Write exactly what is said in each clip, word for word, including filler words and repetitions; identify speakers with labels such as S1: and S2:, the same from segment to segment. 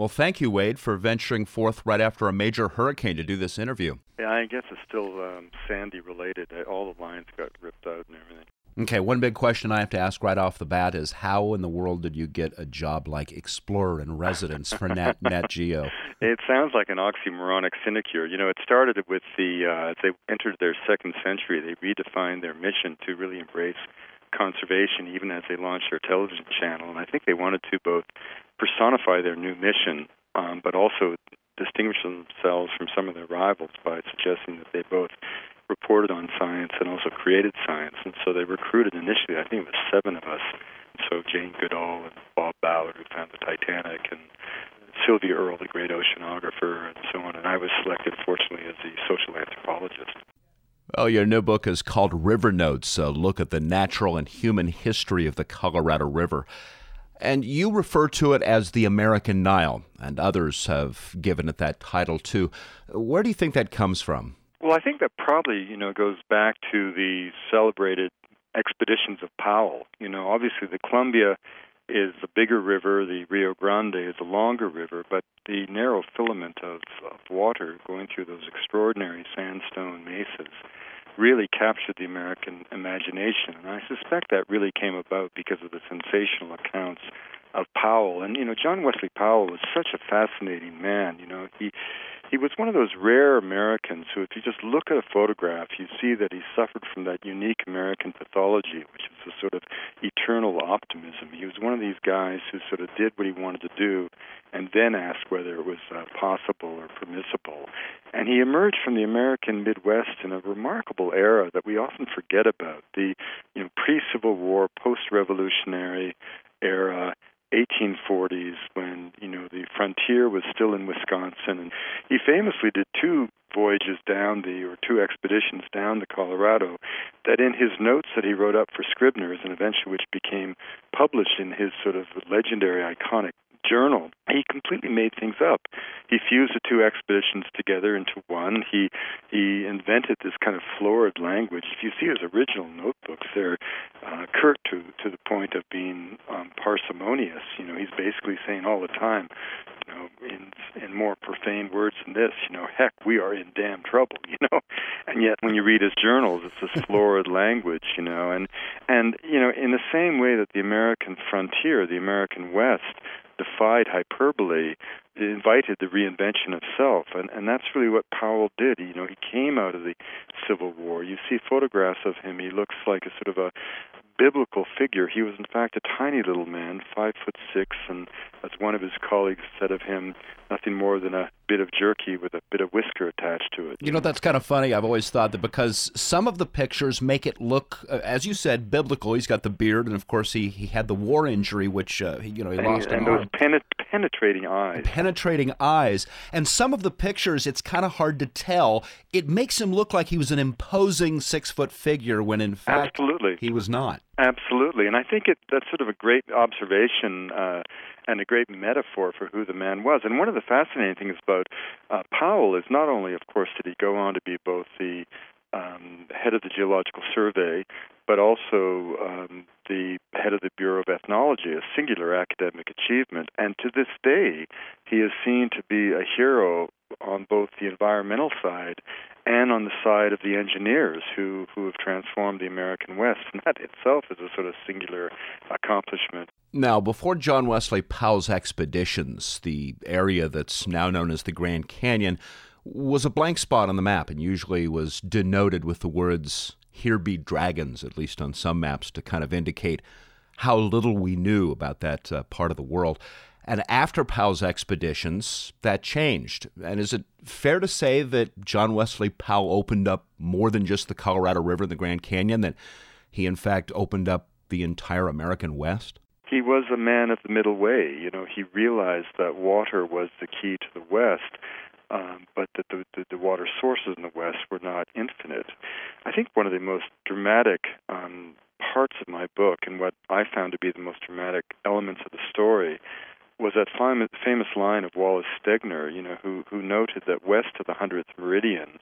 S1: Well, thank you, Wade, for venturing forth right after a major hurricane to do this interview.
S2: Yeah, I guess it's still um, Sandy-related. All the lines got ripped out and everything.
S1: Okay, one big question I have to ask right off the bat is how in the world did you get a job like Explorer in Residence for Nat, Nat Geo?
S2: It sounds like an oxymoronic sinecure. You know, it started with the, uh, as they entered their second century, they redefined their mission to really embrace conservation even as they launched their television channel. And I think they wanted to both personify their new mission, um, but also distinguish themselves from some of their rivals by suggesting that they both reported on science and also created science. And so they recruited initially, I think it was seven of us. So Jane Goodall and Bob Ballard, who found the Titanic, and Sylvia Earle, the great oceanographer, and so on. And I was selected, fortunately, as the social anthropologist.
S1: Well, your new book is called River Notes, a look at the natural and human history of the Colorado River. And you refer to it as the American Nile, and others have given it that title too. Where do you think that comes from?
S2: Well, I think that probably, you know, goes back to the celebrated expeditions of Powell. You know, obviously the Columbia is the bigger river, the Rio Grande is a longer river, but the narrow filament of, of water going through those extraordinary sandstone mesas really captured the American imagination. And I suspect that really came about because of the sensational accounts of Powell. And, you know, John Wesley Powell was such a fascinating man. You know, he he was one of those rare Americans who, if you just look at a photograph, you see that he suffered from that unique American pathology, which is a sort of eternal optimism. He was one of these guys who sort of did what he wanted to do and then asked whether it was uh, possible or permissible. And he emerged from the American Midwest in a remarkable era that we often forget about, the you know pre-Civil War, post-revolutionary era, eighteen forties, when you know the frontier was still in Wisconsin, and he famously did two voyages down the, or two expeditions down the Colorado, that in his notes that he wrote up for Scribner's, and eventually which became published in his sort of legendary, iconic journal, he completely made things up. He fused the two expeditions together into one. He he invented this kind of florid language. If you see his original notebooks, they're uh, curt to to the point of being um, parsimonious. You know, he's basically saying all the time, you know, in in more profane words than this, you know, heck, we are in damn trouble, you know. And yet, when you read his journals, it's this florid language, you know. And and you know, in the same way that the American frontier, the American West, defied hyperbole, it invited the reinvention of self, and, and that's really what Powell did. You know, he came out of the Civil War. You see photographs of him. He looks like a sort of a biblical figure. He was, in fact, a tiny little man, five foot six, and as one of his colleagues said of him, nothing more than a bit of jerky with a bit of whisker attached to it.
S1: You know, that's kind of funny. I've always thought that because some of the pictures make it look, uh, as you said, biblical. He's got the beard, and of course, he, he had the war injury, which uh, he, you know he
S2: and,
S1: lost
S2: and
S1: an
S2: those
S1: arm.
S2: penet- penetrating eyes.
S1: Penetrating eyes. And some of the pictures, it's kind of hard to tell. It makes him look like he was an imposing six-foot figure when, in fact,
S2: Absolutely.
S1: he was not.
S2: Absolutely. And I think it, that's sort of a great observation uh, and a great metaphor for who the man was. And one of the fascinating things about uh, Powell is not only, of course, did he go on to be both the um, head of the Geological Survey, but also um, the head of the Bureau of Ethnology, a singular academic achievement. And to this day, he is seen to be a hero on both the environmental side and on the side of the engineers who, who have transformed the American West. And that itself is a sort of singular accomplishment.
S1: Now, before John Wesley Powell's expeditions, the area that's now known as the Grand Canyon was a blank spot on the map and usually was denoted with the words, "Here be dragons," at least on some maps, to kind of indicate how little we knew about that uh, part of the world. And after Powell's expeditions, that changed. And is it fair to say that John Wesley Powell opened up more than just the Colorado River and the Grand Canyon, that he, in fact, opened up the entire American West?
S2: He was a man of the middle way. You know, he realized that water was the key to the West, um, but that the, the, the water sources in the West were not infinite. I think one of the most dramatic um, parts of my book, and what I found to be the most dramatic elements of the story, was that famous line of Wallace Stegner, you know, who, who noted that west of the hundredth meridian,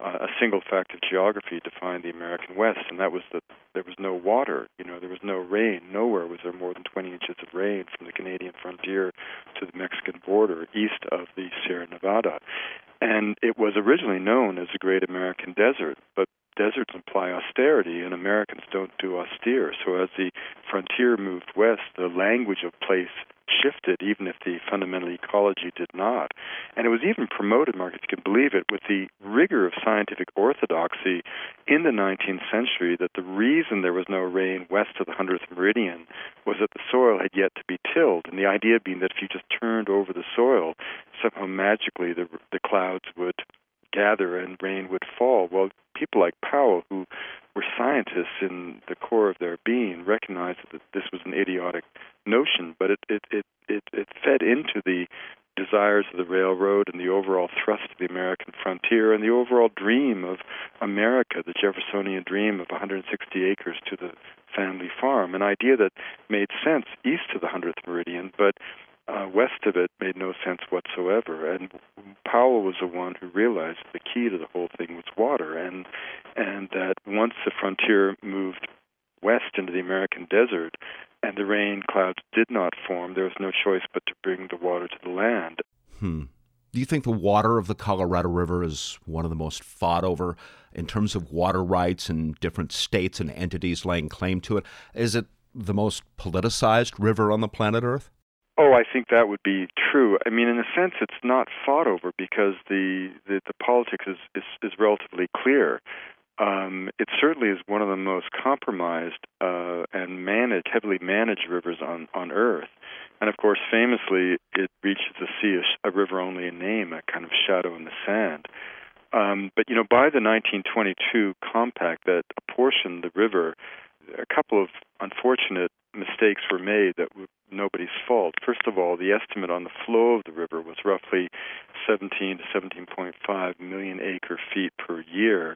S2: uh, a single fact of geography defined the American West, and that was that there was no water. You know, there was no rain. Nowhere was there more than twenty inches of rain from the Canadian frontier to the Mexican border east of the Sierra Nevada. And it was originally known as the Great American Desert, but deserts imply austerity, and Americans don't do austere. So as the frontier moved west, the language of place shifted, even if the fundamental ecology did not. And it was even promoted, Mark, if you can believe it, with the rigor of scientific orthodoxy in the nineteenth century, that the reason there was no rain west of the hundredth meridian was that the soil had yet to be tilled, and the idea being that if you just turned over the soil, somehow magically the, the clouds would gather and rain would fall. Well, people like Powell, who were scientists in the core of their being, recognized that this was an idiotic notion, but it it, it, it, it fed into the desires of the railroad and the overall thrust of the American frontier and the overall dream of America, the Jeffersonian dream of one hundred sixty acres to the family farm, an idea that made sense east of the hundredth meridian, but Uh, west of it made no sense whatsoever. And Powell was the one who realized the key to the whole thing was water, and and that once the frontier moved west into the American desert and the rain clouds did not form, there was no choice but to bring the water to the land.
S1: Hmm. Do you think the water of the Colorado River is one of the most fought over in terms of water rights in different states and entities laying claim to it? Is it the most politicized river on the planet Earth?
S2: Oh, I think that would be true. I mean, in a sense, it's not fought over because the the, the politics is, is, is relatively clear. Um, it certainly is one of the most compromised uh, and managed, heavily managed rivers on, on Earth. And of course, famously, it reaches the sea, a, a river only in name, a kind of shadow in the sand. Um, but, you know, by the nineteen twenty-two compact that apportioned the river, a couple of unfortunate mistakes were made that were nobody's fault. First of all, the estimate on the flow of the river was roughly seventeen to seventeen point five million acre feet per year.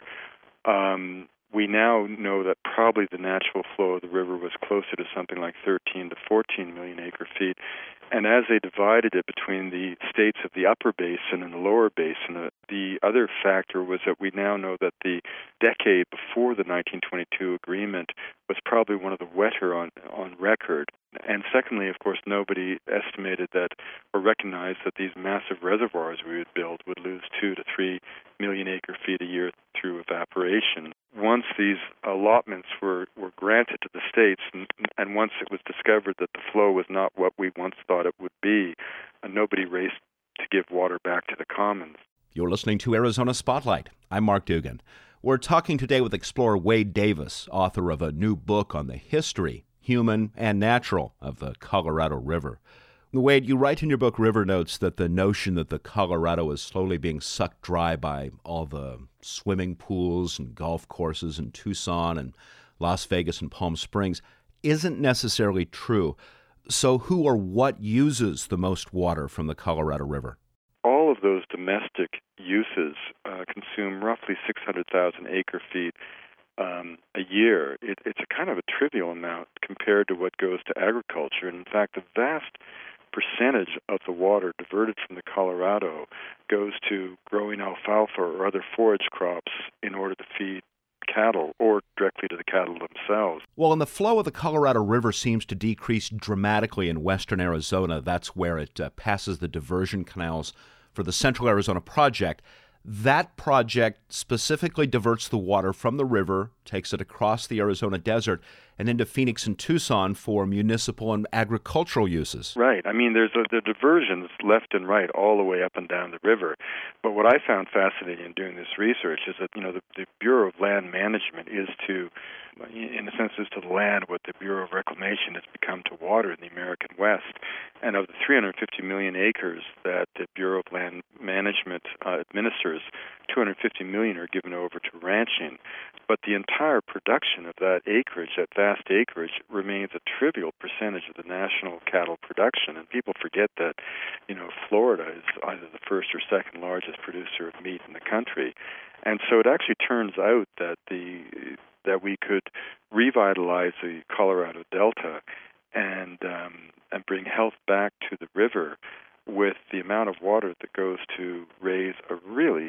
S2: Um, we now know that probably the natural flow of the river was closer to something like thirteen to fourteen million acre feet. And as they divided it between the states of the upper basin and the lower basin, uh, the other factor was that we now know that the decade before the nineteen twenty-two agreement was probably one of the wetter on, on record. And secondly, of course, nobody estimated that or recognized that these massive reservoirs we would build would lose two to three million acre feet a year through evaporation. Once these allotments were, were granted to the states, and, and once it was discovered that the flow was not what we once thought it would be, uh, nobody raced to give water back to the commons.
S1: You're listening to Arizona Spotlight. I'm Mark Dugan. We're talking today with explorer Wade Davis, author of a new book on the history, human and natural, of the Colorado River. Wade, you write in your book River Notes that the notion that the Colorado is slowly being sucked dry by all the swimming pools and golf courses in Tucson and Las Vegas and Palm Springs isn't necessarily true. So who or what uses the most water from the Colorado River?
S2: All of those domestic uses uh, consume roughly six hundred thousand acre feet um, a year. It, it's a kind of a trivial amount compared to what goes to agriculture. And in fact, the vast percentage of the water diverted from the Colorado goes to growing alfalfa or other forage crops in order to feed cattle or directly to the cattle themselves.
S1: Well, and the flow of the Colorado River seems to decrease dramatically in western Arizona. That's where it uh, passes the diversion canals for the Central Arizona Project. That project specifically diverts the water from the river, takes it across the Arizona desert, and into Phoenix and Tucson for municipal and agricultural uses.
S2: Right. I mean, there's a, the diversions left and right all the way up and down the river. But what I found fascinating in doing this research is that, you know, the, the Bureau of Land Management is to, in a sense, is to the land what the Bureau of Reclamation has become to water in the American West. And of the three hundred fifty million acres that the Bureau of Land Management uh, administers, two hundred fifty million are given over to ranching. But the entire production of that acreage, that vast acreage, remains a trivial percentage of the national cattle production. And people forget that, you know, Florida is either the first or second largest producer of meat in the country. And so it actually turns out that the that we could revitalize the Colorado Delta and um, and bring health back to the river with the amount of water that goes to raise a really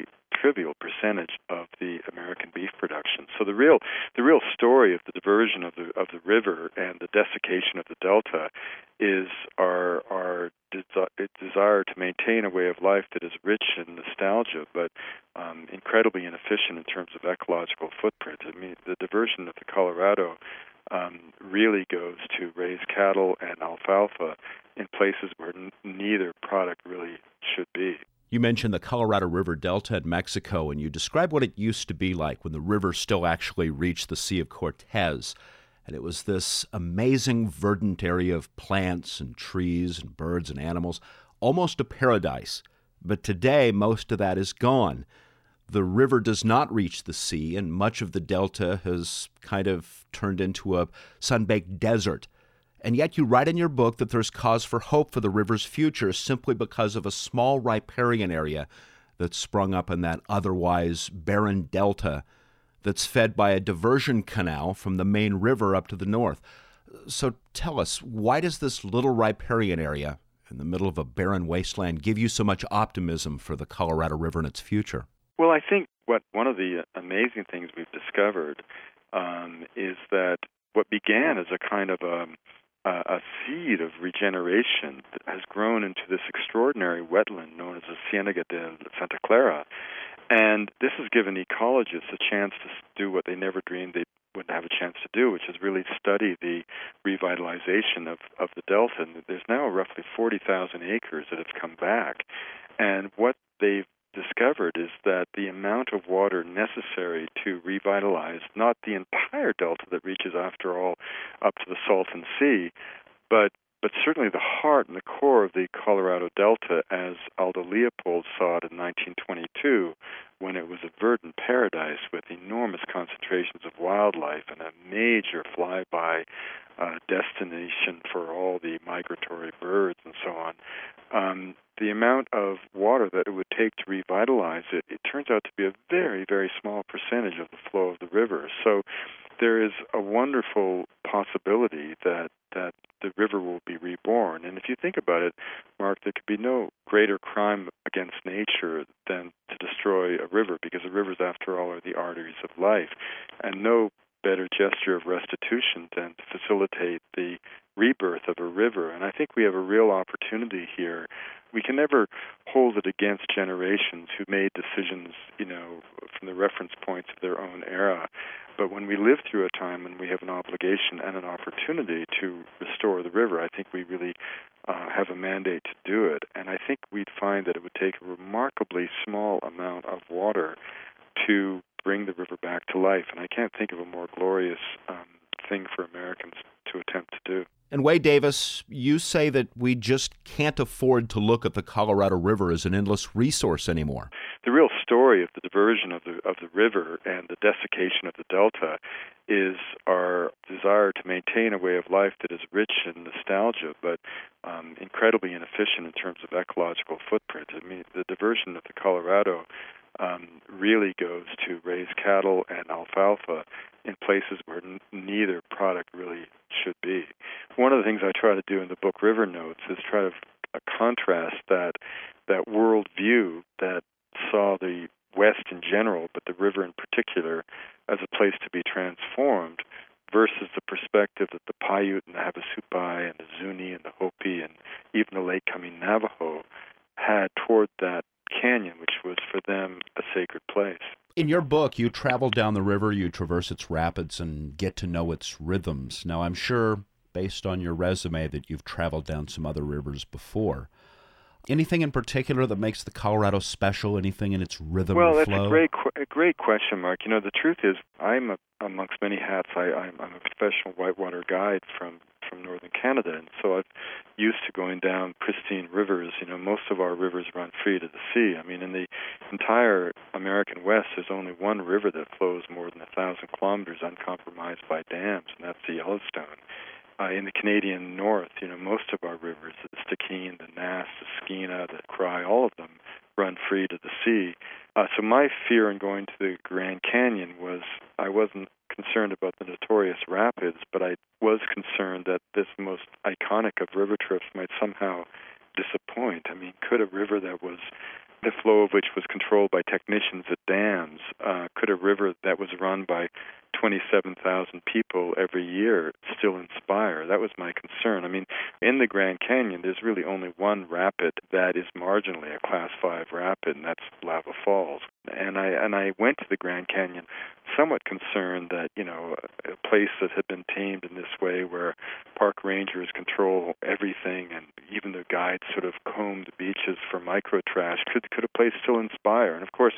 S2: trivial percentage of the American beef production. So the real the real story of the diversion of the of the river and the desiccation of the delta is our our desi- desire to maintain a way of life that is rich in nostalgia, but um, incredibly inefficient in terms of ecological footprint. I mean, the diversion of the Colorado um, really goes to raise cattle and alfalfa in places where n- neither product really should be.
S1: You mentioned the Colorado River Delta in Mexico, and you described what it used to be like when the river still actually reached the Sea of Cortez. And it was this amazing verdant area of plants and trees and birds and animals, almost a paradise. But today, most of that is gone. The river does not reach the sea, and much of the delta has kind of turned into a sun-baked desert. And yet you write in your book that there's cause for hope for the river's future simply because of a small riparian area that's sprung up in that otherwise barren delta that's fed by a diversion canal from the main river up to the north. So tell us, why does this little riparian area in the middle of a barren wasteland give you so much optimism for the Colorado River and its future?
S2: Well, I think what one of the amazing things we've discovered um, is that what began as a kind of a a seed of regeneration that has grown into this extraordinary wetland known as the Ciénaga de Santa Clara. And this has given ecologists a chance to do what they never dreamed they would have a chance to do, which is really study the revitalization of, of the delta. And there's now roughly forty thousand acres that have come back. And what they've discovered is that the amount of water necessary to revitalize not the entire delta that reaches, after all, up to the Salton Sea, but but certainly the heart and the core of the Colorado Delta, as Aldo Leopold saw it in nineteen twenty-two, when it was a verdant paradise with enormous concentrations of wildlife and a major flyby uh, destination for all the migratory birds and so on. Um, the amount of water that it would take to revitalize it, it turns out to be a very, very small percentage of the flow of the river. So there is a wonderful possibility that, that the river will be reborn. And if you think about it, Mark, there could be no greater crime against nature than to destroy a river, because the rivers, after all, are the arteries of life, and no better gesture of restitution than to facilitate the rebirth of a river. And I think we have a real opportunity here. We can never hold it against generations who made decisions, you know, from the reference points of their own era. But when we live through a time when we have an obligation and an opportunity to restore the river, I think we really uh, have a mandate to do it. And I think we'd find that it would take a remarkably small amount of water to bring the river back to life. And I can't think of a more glorious um, thing for Americans to attempt to do.
S1: And Wade Davis, you say that we just can't afford to look at the Colorado River as an endless resource anymore.
S2: The real story of the diversion of the of the river and the desiccation of the delta is our desire to maintain a way of life that is rich in nostalgia, but um, incredibly inefficient in terms of ecological footprint. I mean, the diversion of the Colorado um, really goes to raise cattle and alfalfa in places where n- neither product really should be. One of the things I try to do in the book River Notes is try to uh, contrast that that world view that saw the West in general, but the river in particular, as a place to be transformed, versus the perspective that the Paiute and the Havasupai and the Zuni and the Hopi and even the late-coming Navajo had toward that canyon, which was for them a sacred place.
S1: In your book, you travel down the river, you traverse its rapids, and get to know its rhythms. Now, I'm sure, based on your resume, that you've traveled down some other rivers before. Anything in particular that makes the Colorado special? Anything in its rhythm
S2: well,
S1: or
S2: that's
S1: flow?
S2: a great, a great question, Mark. You know, the truth is, I'm a, amongst many hats. I, I'm, I'm a professional whitewater guide from from northern Canada, and so I'm used to going down pristine rivers. You know, most of our rivers run free to the sea. I mean, in the entire American West, there's only one river that flows more than a thousand kilometers uncompromised by dams, and that's the Yellowstone. Uh, in the Canadian North, you know, most of our rivers, the Stikine, the Nass, the Skeena, the Cry, all of them run free to the sea. Uh, so my fear in going to the Grand Canyon was I wasn't concerned about the notorious rapids, but I was concerned that this most iconic of river trips might somehow disappoint. I mean, could a river that was the flow of which was controlled by technicians at dams, uh, could a river that was run by twenty-seven thousand people every year still inspire? That was my concern. I mean, in the Grand Canyon, there's really only one rapid that is marginally a Class five rapid, and that's Lava Falls. And I and I went to the Grand Canyon somewhat concerned that, you know, a place that had been tamed in this way, where park rangers control everything and even the guides sort of comb the beaches for micro trash, could could a place still inspire? And of course,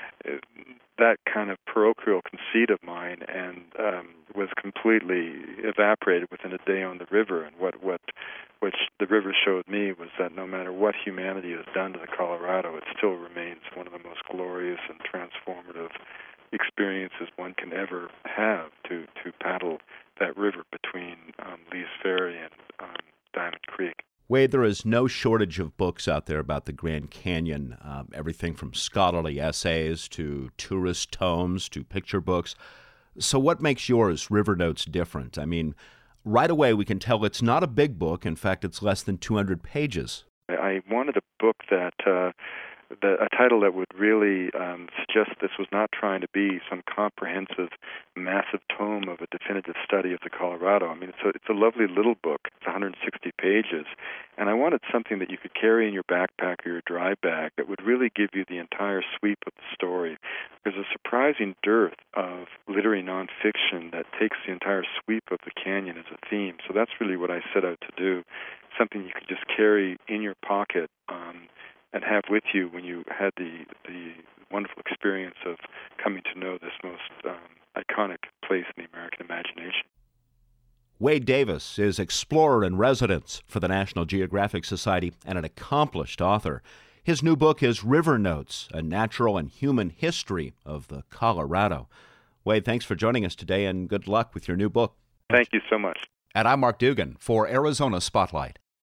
S2: that kind of parochial conceit of mine and um, was completely evaporated within a day on the river. And what what which the river showed me was that no matter what humanity has done to the Colorado, it still remains one of the most glorious and transformative experiences one can ever have to, to paddle that river between um, Lee's Ferry and um, Diamond Creek.
S1: Wade, there is no shortage of books out there about the Grand Canyon, um, everything from scholarly essays to tourist tomes to picture books. So what makes yours, River Notes, different? I mean, right away we can tell it's not a big book. In fact, it's less than two hundred pages.
S2: I wanted a book that, uh, that a title that would really um, suggest this was not trying to be some comprehensive, massive tome of a definitive study of the Colorado. I mean, it's a, it's a lovely little book. It's one hundred sixty pages. And I wanted something that you could carry in your backpack or your dry bag that would really give you the entire sweep of the story. There's a surprising dearth of literary nonfiction that takes the entire sweep of the canyon as a theme. So that's really what I set out to do, something you could just carry in your pocket um, and have with you when you had the the wonderful experience of coming to know this most um, iconic place in the American imagination.
S1: Wade Davis is explorer in residence for the National Geographic Society and an accomplished author. His new book is River Notes, a natural and human history of the Colorado. Wade, thanks for joining us today, and good luck with your new book.
S2: Thank you so much.
S1: And I'm Mark Dugan for Arizona Spotlight.